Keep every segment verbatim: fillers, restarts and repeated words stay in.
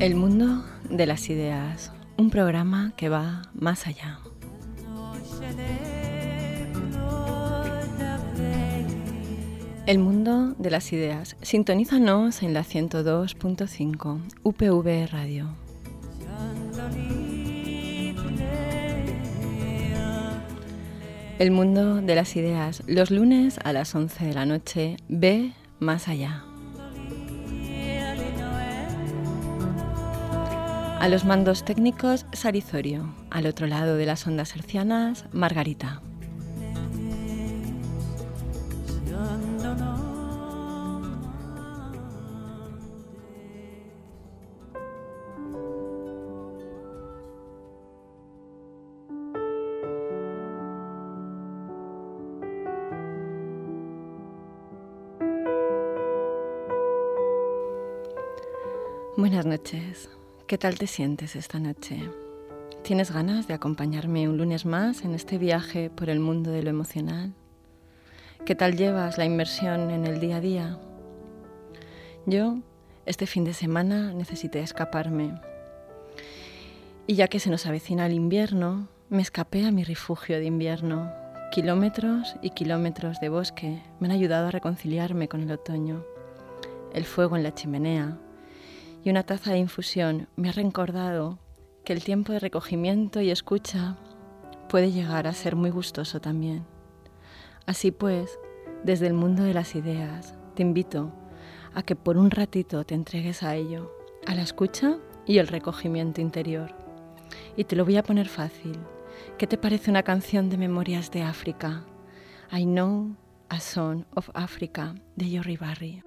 El mundo de las ideas, un programa que va más allá. El mundo de las ideas. Sintonízanos en la ciento dos punto cinco, U P V Radio. El mundo de las ideas, los lunes a las once de la noche, ve más allá. A los mandos técnicos, Sarizorio. Al otro lado de las ondas hercianas, Margarita. Buenas noches. ¿Qué tal te sientes esta noche? ¿Tienes ganas de acompañarme un lunes más en este viaje por el mundo de lo emocional? ¿Qué tal llevas la inmersión en el día a día? Yo, este fin de semana, necesité escaparme. Y ya que se nos avecina el invierno, me escapé a mi refugio de invierno. Kilómetros y kilómetros de bosque me han ayudado a reconciliarme con el otoño. El fuego en la chimenea y una taza de infusión me ha recordado que el tiempo de recogimiento y escucha puede llegar a ser muy gustoso también. Así pues, desde el mundo de las ideas, te invito a que por un ratito te entregues a ello, a la escucha y el recogimiento interior. Y te lo voy a poner fácil. ¿Qué te parece una canción de Memorias de África? I Know a Song of Africa, de Yorribarri.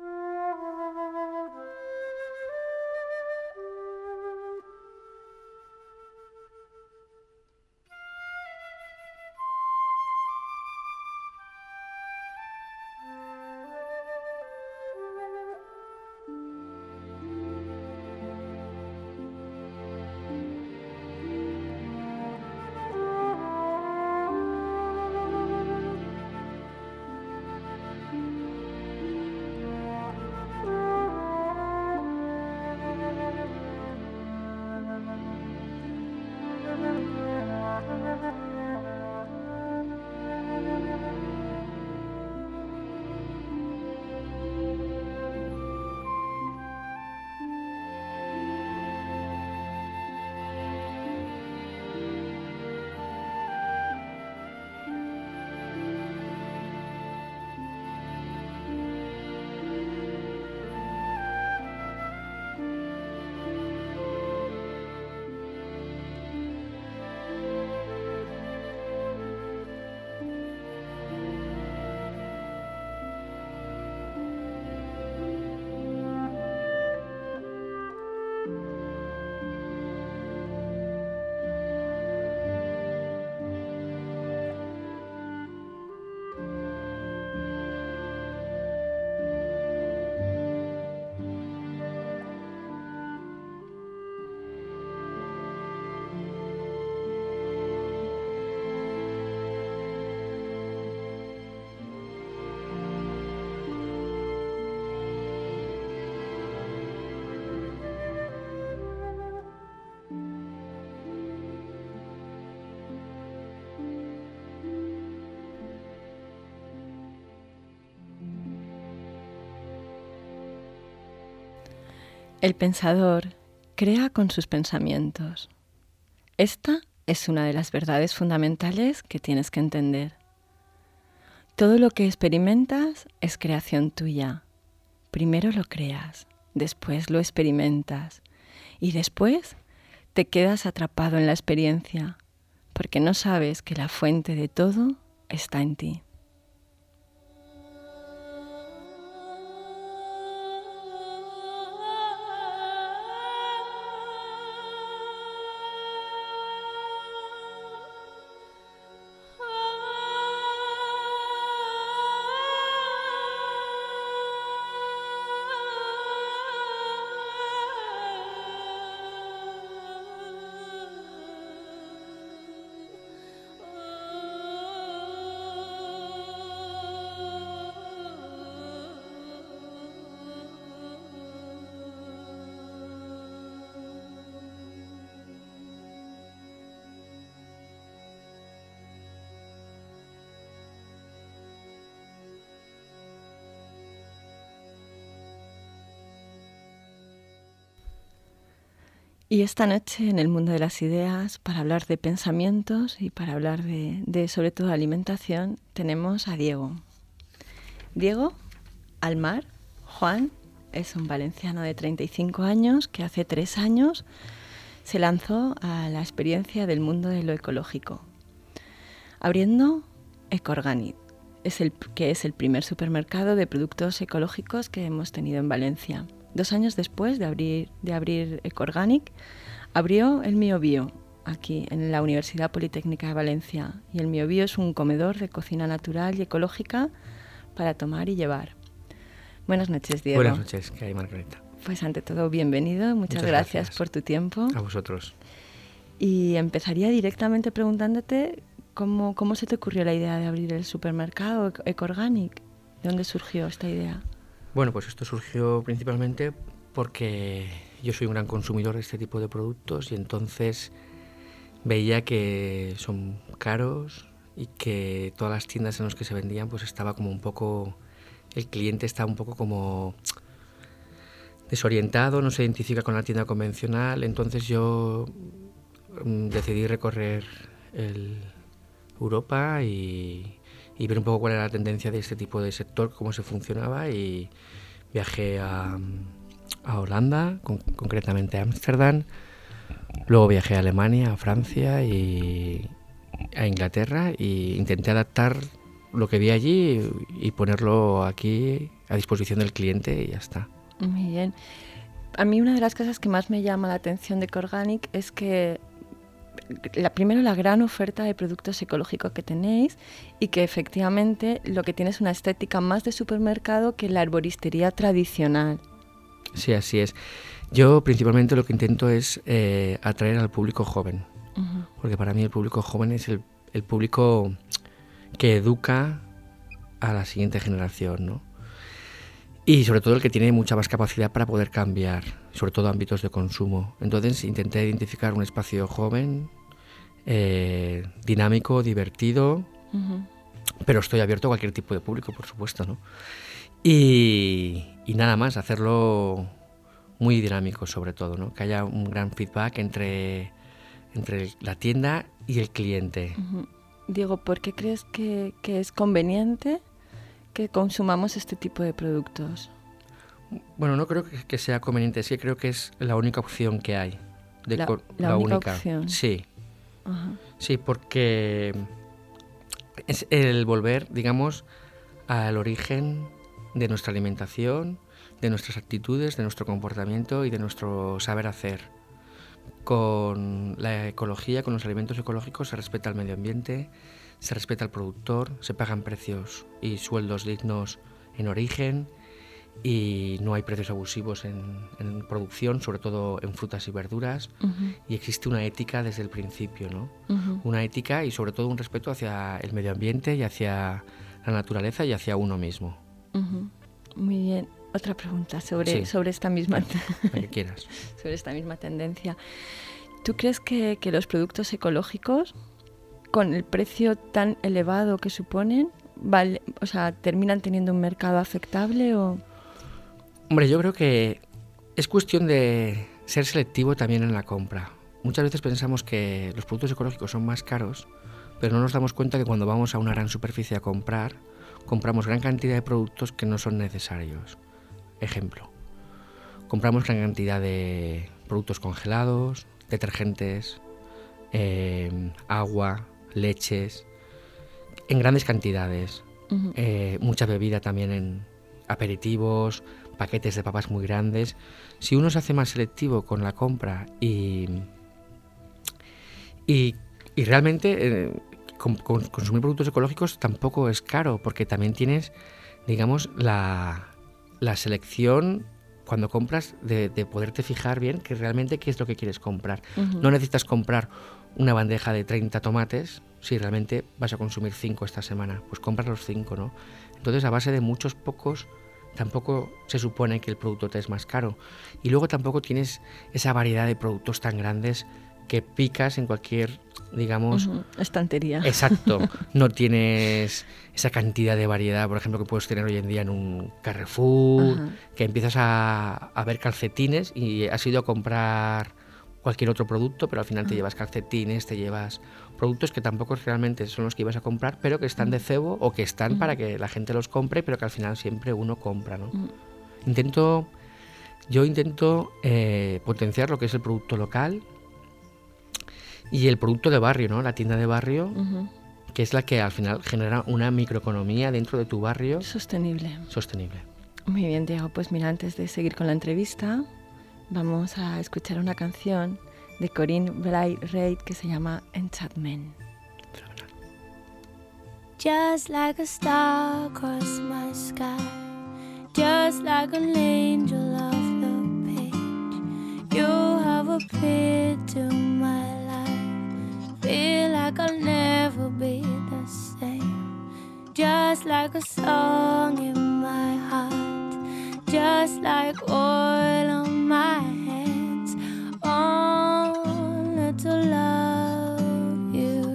El pensador crea con sus pensamientos. Esta es una de las verdades fundamentales que tienes que entender. Todo lo que experimentas es creación tuya. Primero lo creas, después lo experimentas y después te quedas atrapado en la experiencia porque no sabes que la fuente de todo está en ti. Oh Y esta noche en el mundo de las ideas, para hablar de pensamientos y para hablar de, de sobre todo alimentación, tenemos a Diego. Diego Almar Juan es un valenciano de treinta y cinco años que hace tres años se lanzó a la experiencia del mundo de lo ecológico, abriendo Ecoorganic, es el, que es el primer supermercado de productos ecológicos que hemos tenido en Valencia. Dos años después de abrir, de abrir Ecoorganic, abrió el Mío Bio, aquí en la Universidad Politécnica de Valencia. Y el Mío Bio es un comedor de cocina natural y ecológica para tomar y llevar. Buenas noches, Diego. Buenas noches, ¿qué hay, Margarita? Pues ante todo, bienvenido. Muchas, Muchas gracias, gracias por tu tiempo. A vosotros. Y empezaría directamente preguntándote cómo, cómo se te ocurrió la idea de abrir el supermercado Ecoorganic. ¿De dónde surgió esta idea? Bueno, pues esto surgió principalmente porque yo soy un gran consumidor de este tipo de productos y entonces veía que son caros y que todas las tiendas en las que se vendían pues estaba como un poco, el cliente está un poco como desorientado, no se identifica con la tienda convencional. Entonces yo um, decidí recorrer el Europa y y ver un poco cuál era la tendencia de este tipo de sector, cómo se funcionaba, y viajé a, a Holanda, con, concretamente a Ámsterdam, luego viajé a Alemania, a Francia y a Inglaterra, e intenté adaptar lo que vi allí y, y ponerlo aquí a disposición del cliente y ya está. Muy bien. A mí una de las cosas que más me llama la atención de Ecoorganic es que La, primero la gran oferta de productos ecológicos que tenéis y que efectivamente lo que tiene es una estética más de supermercado que la herboristería tradicional. Sí, así es. Yo principalmente lo que intento es eh, atraer al público joven, uh-huh. porque para mí el público joven es el, el público que educa a la siguiente generación, ¿no? Y sobre todo el que tiene mucha más capacidad para poder cambiar, sobre todo ámbitos de consumo. Entonces intenté identificar un espacio joven, eh, dinámico, divertido, uh-huh. pero estoy abierto a cualquier tipo de público, por supuesto, ¿no? Y, y nada más, hacerlo muy dinámico sobre todo, ¿no? Que haya un gran feedback entre, entre la tienda y el cliente. Uh-huh. Diego, ¿por qué crees que, que es conveniente que consumamos este tipo de productos? Bueno, no creo que, que sea conveniente, sí creo que es la única opción que hay. De la, co- la, la única, única opción. Sí. Uh-huh. Sí, porque es el volver, digamos, al origen de nuestra alimentación, de nuestras actitudes, de nuestro comportamiento y de nuestro saber hacer. Con la ecología, con los alimentos ecológicos, se respeta el medio ambiente, se respeta al productor, se pagan precios y sueldos dignos en origen y no hay precios abusivos en, en producción, sobre todo en frutas y verduras, uh-huh. y existe una ética desde el principio, ¿no? Uh-huh. Una ética y sobre todo un respeto hacia el medio ambiente y hacia la naturaleza y hacia uno mismo. Uh-huh. Muy bien. Otra pregunta sobre, sí. sobre esta misma La que quieras. sobre esta misma tendencia. ¿Tú crees que, que los productos ecológicos, con el precio tan elevado que suponen, vale, o sea, terminan teniendo un mercado aceptable o...? Hombre, yo creo que es cuestión de ser selectivo también en la compra. Muchas veces pensamos que los productos ecológicos son más caros, pero no nos damos cuenta que cuando vamos a una gran superficie a comprar, compramos gran cantidad de productos que no son necesarios. Ejemplo, compramos gran cantidad de productos congelados, detergentes, eh, agua, leches, en grandes cantidades. Uh-huh. Eh, mucha bebida también en aperitivos, paquetes de papas muy grandes. Si uno se hace más selectivo con la compra y, y, y realmente eh, con, con consumir productos ecológicos tampoco es caro, porque también tienes, digamos, la, la selección cuando compras de, de poderte fijar bien que realmente qué es lo que quieres comprar. Uh-huh. No necesitas comprar una bandeja de treinta tomates si realmente vas a consumir cinco esta semana. Pues compras los cinco, ¿no? Entonces, a base de muchos pocos, tampoco se supone que el producto te es más caro. Y luego tampoco tienes esa variedad de productos tan grandes que picas en cualquier, digamos... Uh-huh. Estantería. Exacto. No tienes esa cantidad de variedad, por ejemplo, que puedes tener hoy en día en un Carrefour, uh-huh. que empiezas a, a ver calcetines y has ido a comprar cualquier otro producto, pero al final te Ah. llevas calcetines, te llevas productos que tampoco realmente son los que ibas a comprar, pero que están de cebo o que están Mm. para que la gente los compre, pero que al final siempre uno compra, ¿no? Mm. Intento, yo intento eh, potenciar lo que es el producto local y el producto de barrio, ¿no? La tienda de barrio, Ujú. que es la que al final genera una microeconomía dentro de tu barrio Sostenible. sostenible. Muy bien, Diego. Pues mira, antes de seguir con la entrevista, vamos a escuchar una canción de Corinne Braithwaite que se llama Enchantment. Just like a star across my sky, just like an angel off the page, you have appeared to my life. Feel like I'll never be the same. Just like a song in my heart, just like oil on my hands, only to love you.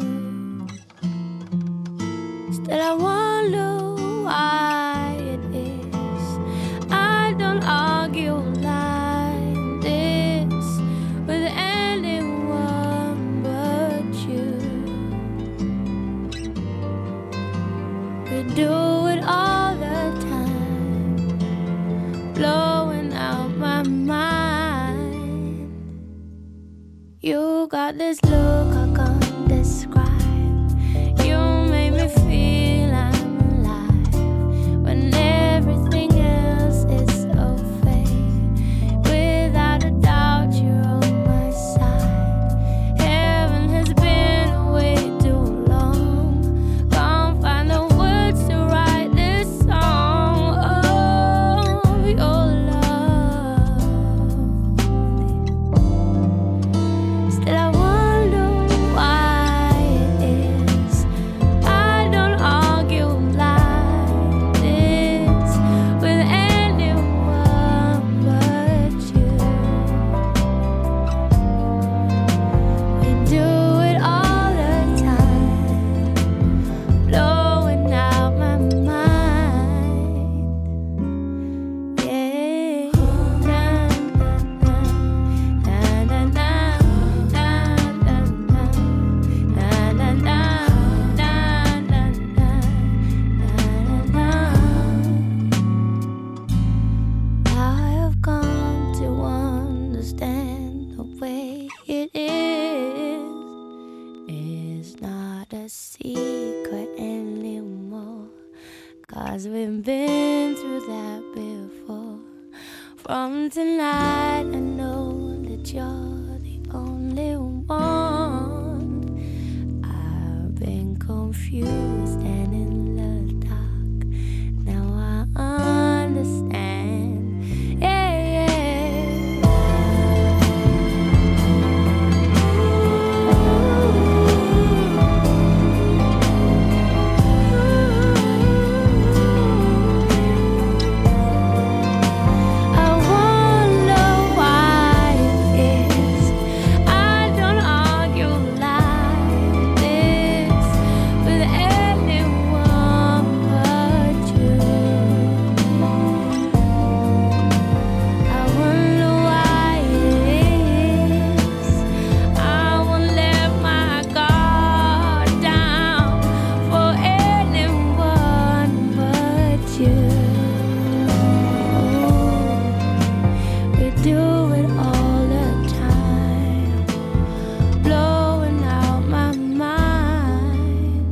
Still I wonder why it is I don't argue like this with anyone but you. We do it all the time, blowing out my mind. You got this look I can't describe. You make me feel I'm alive when everything else is so fake. Without a doubt you're on my side. Heaven has been away too long. Can't find the words to write this song of your love. Still I wonder why it is I don't argue like this with anyone but you. We do it all the time, blowing out my mind. Yeah. Na, na, na, na, na, na, na, na, na, na, na, na, na. I have come to understand the way it is. It's not a secret anymore, 'cause we've been through that before. From tonight I know that you're the only one. I've been confused and in the dark. Now I understand. Yeah, yeah. I wonder why it is I don't argue like this with anyone but you. I wonder why it is I won't let my guard down for anyone but you. We do it all the time, blowing out my mind.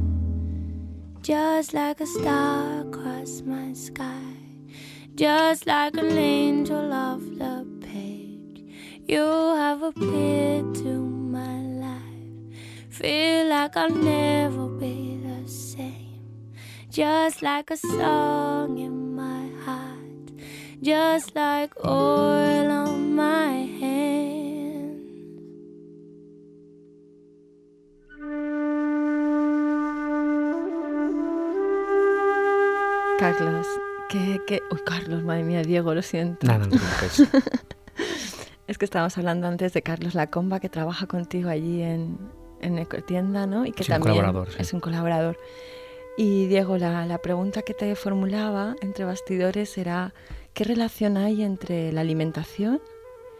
Just like a star across my sky, just like an angel off the page, you have appeared to my life. Feel like I'll never be the same. Just like a song in my heart, just like oil on my hand. Carlos, que, que... Uy, Carlos, madre mía, Diego, lo siento. Nada, no te preocupes. Es que estábamos hablando antes de Carlos Lacomba, que trabaja contigo allí en, en Ecotienda, ¿no? Y que Es un también colaborador, sí. es un colaborador. Y Diego, la, la pregunta que te formulaba entre bastidores era ¿qué relación hay entre la alimentación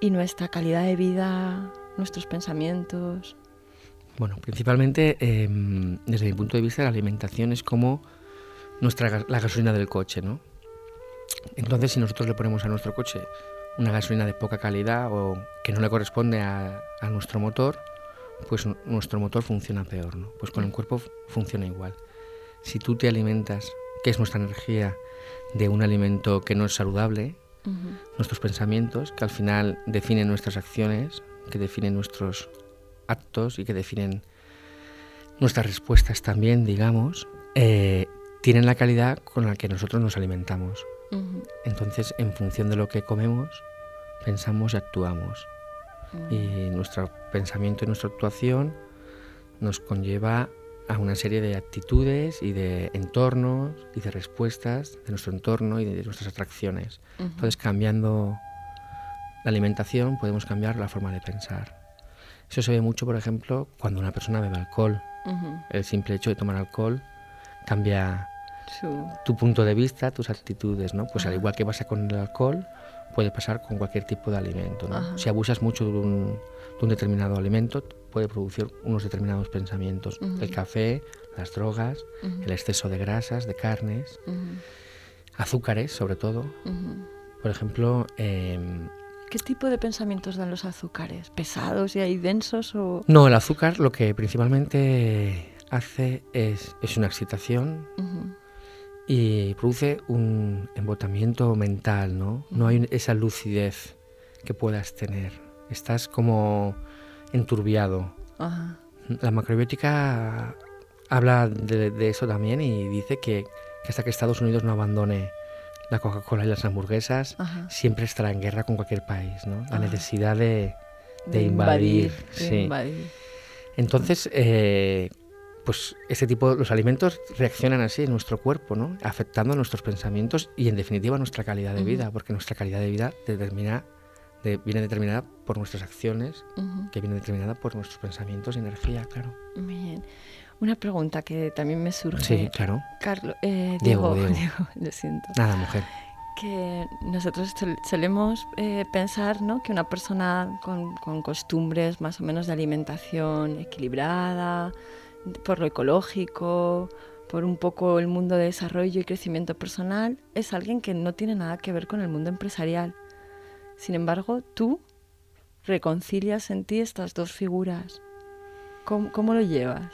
¿Y nuestra calidad de vida, nuestros pensamientos? Bueno, principalmente, eh, desde mi punto de vista, la alimentación es como nuestra, la gasolina del coche, ¿no? Entonces, si nosotros le ponemos a nuestro coche una gasolina de poca calidad o que no le corresponde a, a nuestro motor, pues nuestro motor funciona peor, ¿no? Pues con el cuerpo funciona igual. Si tú te alimentas, que es nuestra energía, de un alimento que no es saludable, uh-huh. nuestros pensamientos, que al final definen nuestras acciones, que definen nuestros actos y que definen nuestras respuestas también, digamos, eh, tienen la calidad con la que nosotros nos alimentamos. Uh-huh. Entonces, en función de lo que comemos, pensamos y actuamos. Uh-huh. Y nuestro pensamiento y nuestra actuación nos conlleva a una serie de actitudes y de entornos y de respuestas de nuestro entorno y de nuestras atracciones. Uh-huh. Entonces, cambiando la alimentación, podemos cambiar la forma de pensar. Eso se ve mucho, por ejemplo, cuando una persona bebe alcohol. Uh-huh. El simple hecho de tomar alcohol cambia Su... tu punto de vista, tus actitudes, ¿no? Pues uh-huh. al igual que pasa con el alcohol, puede pasar con cualquier tipo de alimento, ¿no? Uh-huh. Si abusas mucho de un, de un determinado alimento, puede producir unos determinados pensamientos. Uh-huh. El café, las drogas, uh-huh. el exceso de grasas, de carnes, uh-huh. azúcares sobre todo. Uh-huh. Por ejemplo... Eh, ¿Qué tipo de pensamientos dan los azúcares? ¿Pesados y ahí densos o...? No, el azúcar lo que principalmente hace es, es una excitación uh-huh. y produce un embotamiento mental, ¿no? Uh-huh. No hay esa lucidez que puedas tener. Estás como enturbiado. Uh-huh. La macrobiótica habla de, de eso también y dice que, que hasta que Estados Unidos no abandone la Coca-Cola y las hamburguesas, ajá. siempre estará en guerra con cualquier país, ¿no? La ajá. necesidad de, de, de invadir. invadir, sí. de invadir. Entonces, eh, pues ese tipo, los alimentos reaccionan así en nuestro cuerpo, ¿no? Afectando nuestros pensamientos y, en definitiva, nuestra calidad de uh-huh. vida, porque nuestra calidad de vida determina, de, viene determinada por nuestras acciones, uh-huh. que viene determinada por nuestros pensamientos y energía, claro. Muy bien. Una pregunta que también me surge. Sí, claro. Carlos, eh, Diego, Diego, Diego. Diego, lo siento. Nada, mujer. Que nosotros solemos eh, pensar, ¿no?, que una persona con, con costumbres más o menos de alimentación equilibrada, por lo ecológico, por un poco el mundo de desarrollo y crecimiento personal, es alguien que no tiene nada que ver con el mundo empresarial. Sin embargo, tú reconcilias en ti estas dos figuras. ¿Cómo, cómo lo llevas?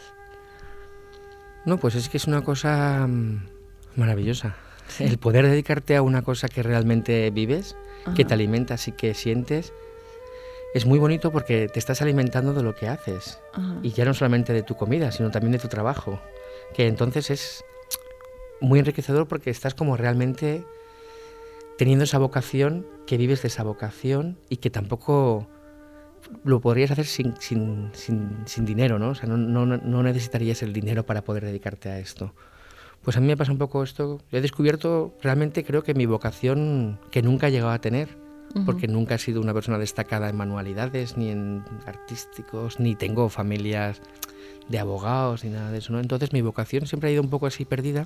No, pues es que es una cosa maravillosa. Sí. El poder dedicarte a una cosa que realmente vives, ajá. que te alimentas y que sientes, es muy bonito porque te estás alimentando de lo que haces. Ajá. Y ya no solamente de tu comida, sino también de tu trabajo. Que entonces es muy enriquecedor porque estás como realmente teniendo esa vocación, que vives de esa vocación y que tampoco... lo podrías hacer sin, sin, sin, sin dinero, ¿no? O sea, no, no, no necesitarías el dinero para poder dedicarte a esto. Pues a mí me pasa un poco esto. Yo he descubierto realmente, creo que mi vocación que nunca he llegado a tener, uh-huh. porque nunca he sido una persona destacada en manualidades, ni en artísticos, ni tengo familias de abogados, ni nada de eso, ¿no? Entonces mi vocación siempre ha ido un poco así perdida.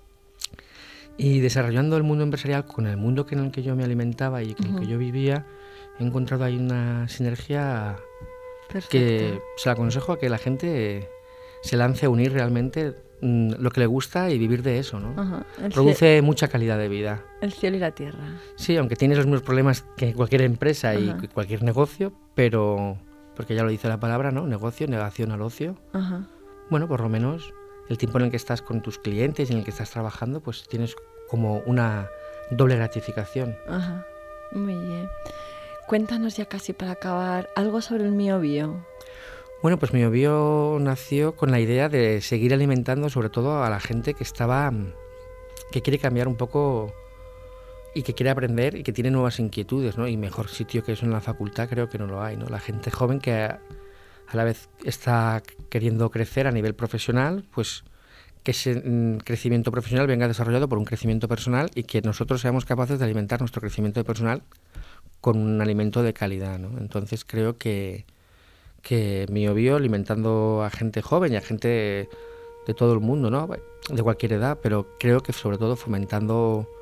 Y desarrollando el mundo empresarial con el mundo en el que yo me alimentaba y con uh-huh. el que yo vivía, he encontrado ahí una sinergia Perfecto. Que se la aconsejo a que la gente se lance a unir realmente mmm, lo que le gusta y vivir de eso, ¿no? Uh-huh. Produce cie- mucha calidad de vida. El cielo y la tierra. Sí, aunque tienes los mismos problemas que cualquier empresa uh-huh. y cualquier negocio, pero, porque ya lo dice la palabra, ¿no? Negocio, negación al ocio. Uh-huh. Bueno, por lo menos el tiempo en el que estás con tus clientes y en el que estás trabajando, pues tienes como una doble gratificación. Ajá, uh-huh. Muy bien. Cuéntanos ya casi para acabar algo sobre el Mio Bio. Bueno, pues Mio Bio nació con la idea de seguir alimentando sobre todo a la gente que estaba, que quiere cambiar un poco y que quiere aprender y que tiene nuevas inquietudes, ¿no? Y mejor sitio que eso en la facultad creo que no lo hay, ¿no? La gente joven que a, a la vez está queriendo crecer a nivel profesional, pues que ese mm, crecimiento profesional venga desarrollado por un crecimiento personal y que nosotros seamos capaces de alimentar nuestro crecimiento personal con un alimento de calidad, ¿no? Entonces creo que, que Mio Bio, alimentando a gente joven y a gente de todo el mundo, ¿no? De cualquier edad, pero creo que sobre todo fomentando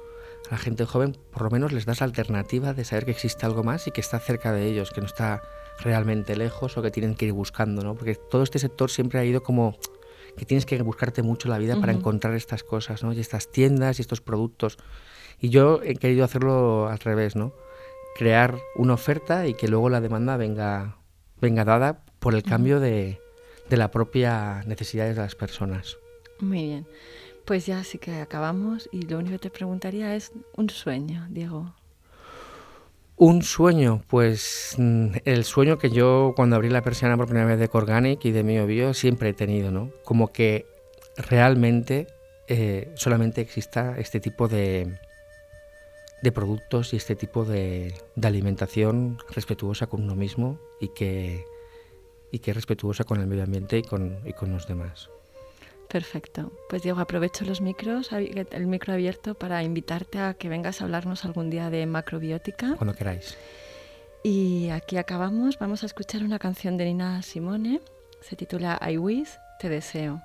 a la gente joven, por lo menos les das la alternativa de saber que existe algo más y que está cerca de ellos, que no está realmente lejos o que tienen que ir buscando, ¿no? Porque todo este sector siempre ha ido como que tienes que buscarte mucho la vida uh-huh. para encontrar estas cosas, ¿no? Y estas tiendas y estos productos. Y yo he querido hacerlo al revés, ¿no? Crear una oferta y que luego la demanda venga, venga dada por el cambio uh-huh. de, de la propia necesidades de las personas. Muy bien. Pues ya sí que acabamos y lo único que te preguntaría es un sueño, Diego. Un sueño, pues el sueño que yo cuando abrí la persiana por primera vez de Corganic y de MioBio siempre he tenido, ¿no? Como que realmente eh, solamente exista este tipo de, de productos y este tipo de, de alimentación respetuosa con uno mismo y que, y que es respetuosa con el medio ambiente y con, y con los demás. Perfecto. Pues Diego, aprovecho los micros, el micro abierto para invitarte a que vengas a hablarnos algún día de macrobiótica. Cuando queráis. Y aquí acabamos. Vamos a escuchar una canción de Nina Simone. Se titula I Wish, Te Deseo.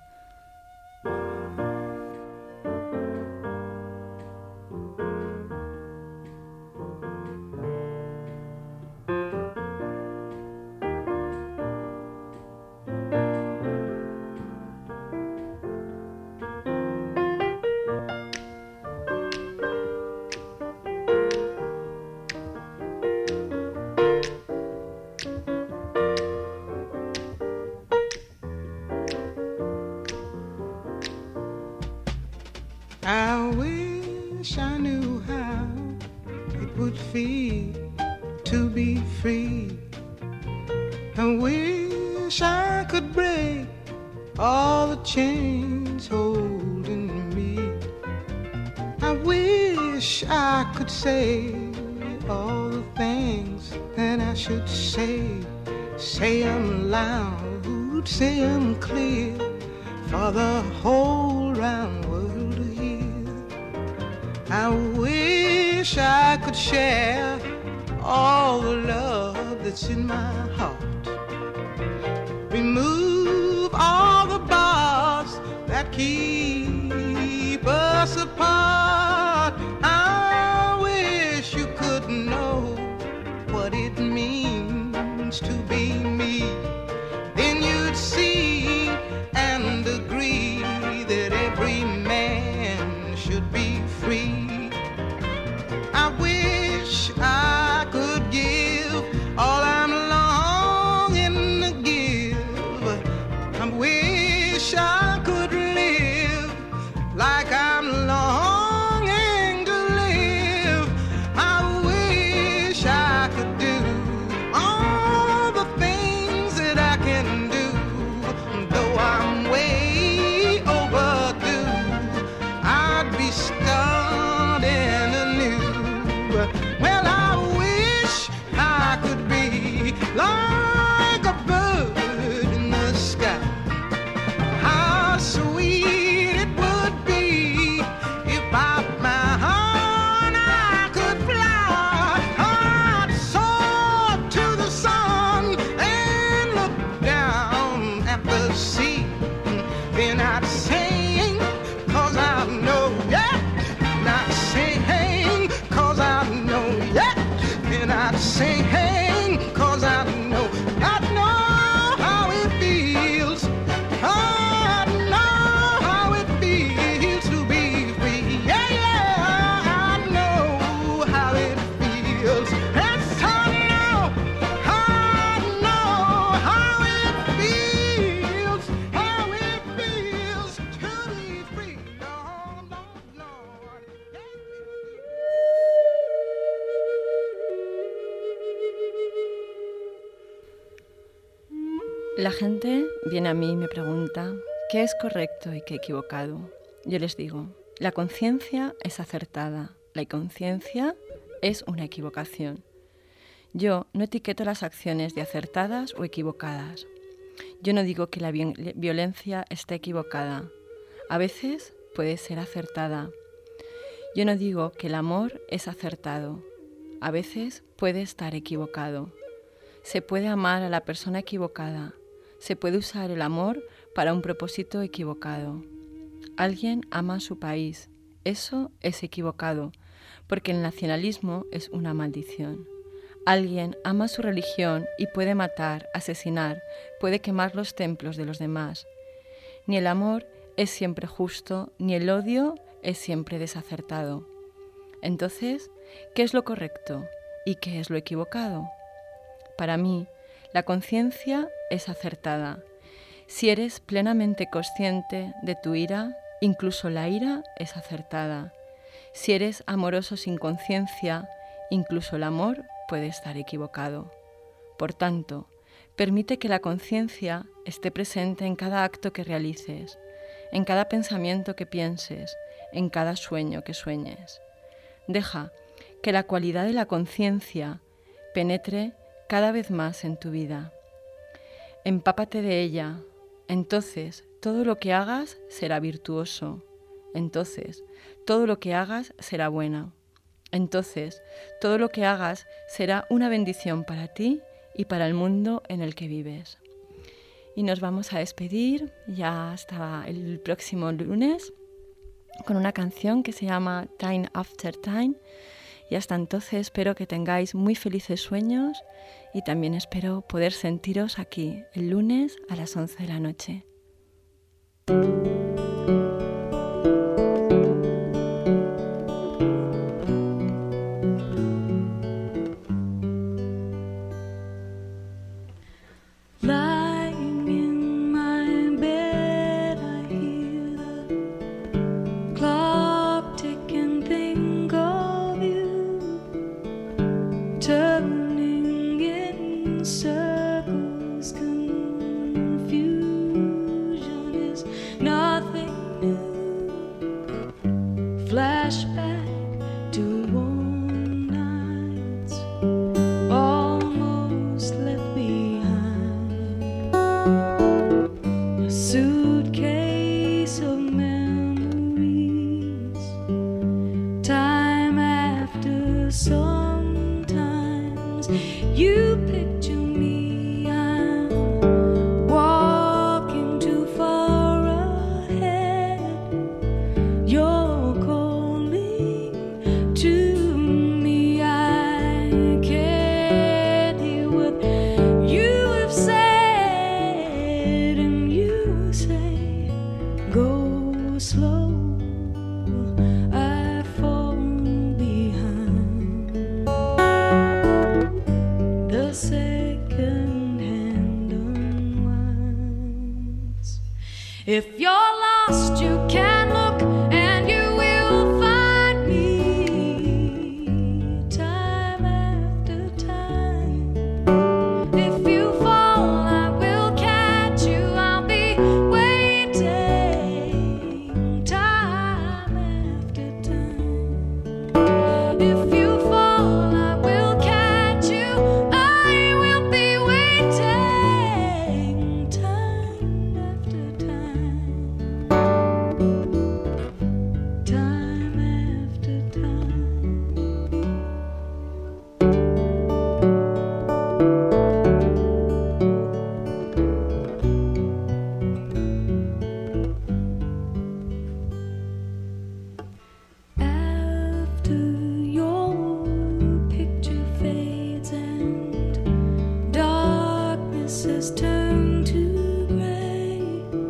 I wish I knew how it would feel to be free. I wish I could break all the chains holding me. I wish I could say all the things that I should say. Say them loud, say them clear for the whole round world. I wish I could share all the love that's in my heart. Remove all the bars that keep us apart. I wish you could know what it means to be me. Then you'd see and agree that every man should be free. I wish I could give all I'm longing to give. I wish I could live like I'm longing to live. I wish I could do all the things that I can do, though I'm way overdue. I'd be starting anew. Well, I wish I could be like a bird in the sky. How sweet it would be if by my heart I could fly. I'd soar to the sun and look down at the sea. Then I'd sing, 'cause I know, yeah, not sing, 'cause I know, yeah, and I'd sing, cause I know, I know how it feels, I know how it feels to be free, yeah, yeah, I know how it feels, yes, I know, I know how it feels, how it feels to be free, Lord, Lord, Lord, yeah. La gente viene a mí y me pregunta qué es correcto y qué equivocado. Yo les digo, la conciencia es acertada, la inconsciencia es una equivocación. Yo no etiqueto las acciones de acertadas o equivocadas. Yo no digo que la vi- violencia esté equivocada. A veces puede ser acertada. Yo no digo que el amor es acertado. A veces puede estar equivocado. Se puede amar a la persona equivocada. Se puede usar el amor para un propósito equivocado. Alguien ama a su país. Eso es equivocado, porque el nacionalismo es una maldición. Alguien ama su religión y puede matar, asesinar, puede quemar los templos de los demás. Ni el amor es siempre justo, ni el odio es siempre desacertado. Entonces, ¿qué es lo correcto y qué es lo equivocado? Para mí, la conciencia es acertada. Si eres plenamente consciente de tu ira, incluso la ira es acertada. Si eres amoroso sin conciencia, incluso el amor puede estar equivocado. Por tanto, permite que la conciencia esté presente en cada acto que realices, en cada pensamiento que pienses, en cada sueño que sueñes. Deja que la cualidad de la conciencia penetre cada vez más en tu vida. Empápate de ella, entonces todo lo que hagas será virtuoso, entonces todo lo que hagas será bueno. Entonces, todo lo que hagas será una bendición para ti y para el mundo en el que vives. Y nos vamos a despedir ya hasta el próximo lunes con una canción que se llama Time After Time. Y hasta entonces espero que tengáis muy felices sueños y también espero poder sentiros aquí el lunes a las once de la noche. If you're lost, you can look and you will find me time after time. If you fall, I will catch you. I'll be waiting time after time. If you fall, I will catch you. I will be waiting time after time. Time after time. After your picture fades and darkness has turned to gray,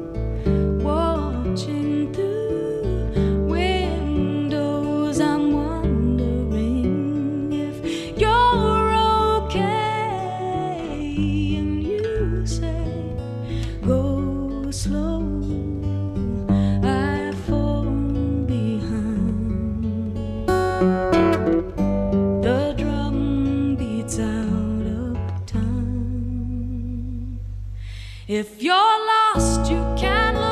watching through windows, I'm wondering if you're okay. And you say, go slow, I fall behind. The drum beats out of time. If you're lost, you can look